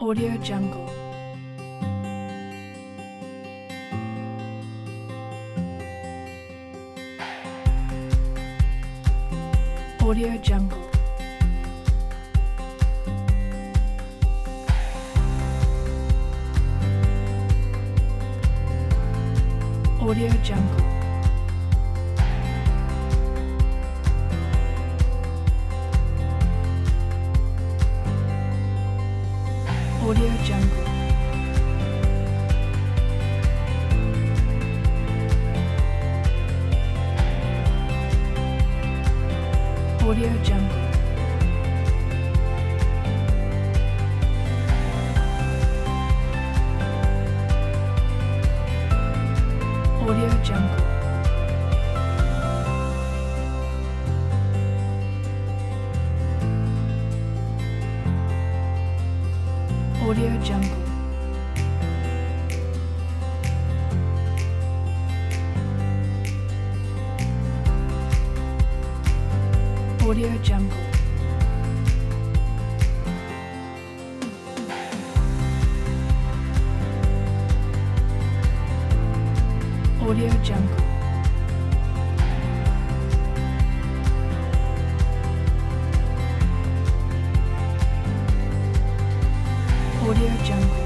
Audio Jungle. Audio Jungle. Audio Jungle. Audio Jungle. Audio Jungle. Audio Jungle. Audio Jungle. Audio Jungle. Audio Jungle. Audio Jungle.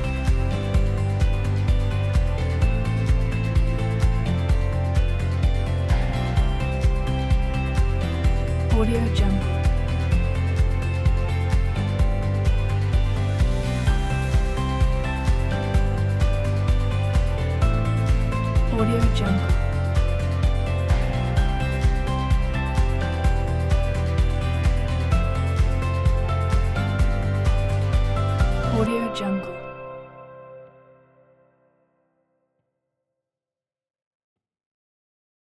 Audio Jungle. Audio Jungle. Audio Jungle.